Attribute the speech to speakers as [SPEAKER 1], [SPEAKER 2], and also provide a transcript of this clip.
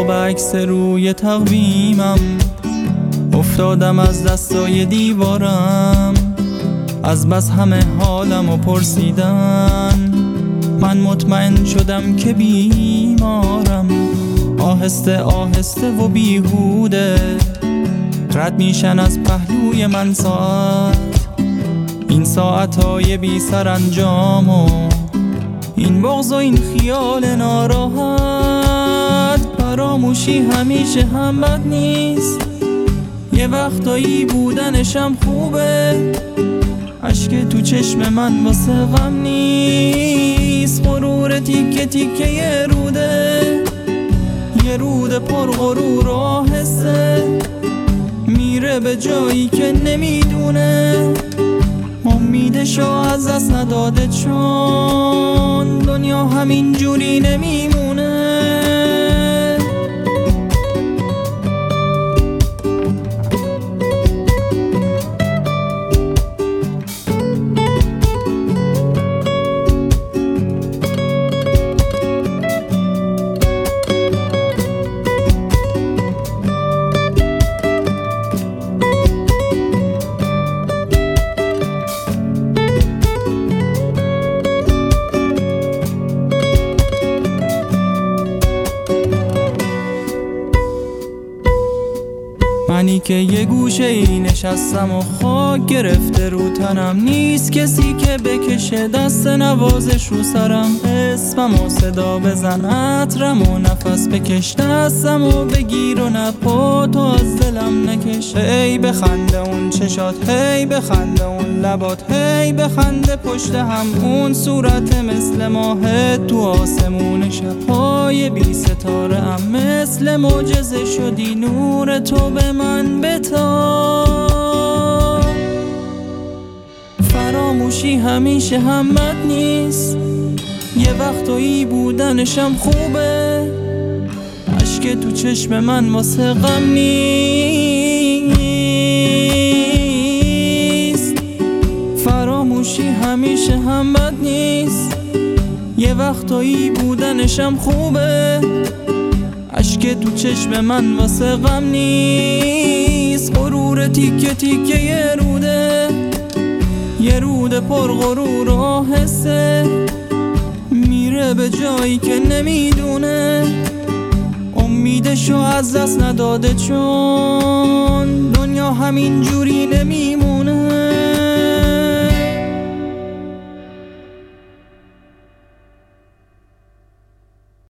[SPEAKER 1] چراغ عکس روی تقویمم، افتادم از دستای دیوارم، از بس همه حالمو پرسیدن، من مطمئن شدم که بیمارم. آهسته آهسته و بیهوده رد میشن از پهلوی من ساعت، این ساعتهای بی سرانجام و این بغض و این خیال ناراحت. فراموشی همیشه هم بد نیست، یه وقتایی بودنشم خوبه. اشک تو چشم من واسه غم نیست، غرور تیکه تیکه یه روده، یه رود پر غرور و آهسته میره به جایی که نمیدونه. امیدشو از دست نداده چون دنیا همین جوری نمیمونه. منی که یه گوشه ای نشستم و خاک گرفته رو تنم، نیست کسی که بکشه دست نوازش رو سرم. اسمم و صدا بزن، عطرم و نفس بکش، دستم و بگیر و نپا تو از دلم نکش. هی بخنده اون چشات، هی بخنده اون لبات، هی بخنده پشت هم اون صورت مثل ماه تو آسمون شب. پای بی ستاره ام مثل معجزه شدی، نور تو به من بتا. فراموشی همیشه هم بد نیست، یه وقتایی بودنشم خوبه. اشک تو چشم من واسه غم نیست، فراموشی همیشه هم بد نیست، یه وقتایی بودنشم خوبه. اشک تو چشم من واسه غم نیست، غرور تیکه تیکه یه روده، یه رود پر غرور و آهسته میره به جایی که نمیدونه. امیدشو از دست نداده چون دنیا همین جوری نمیمونه.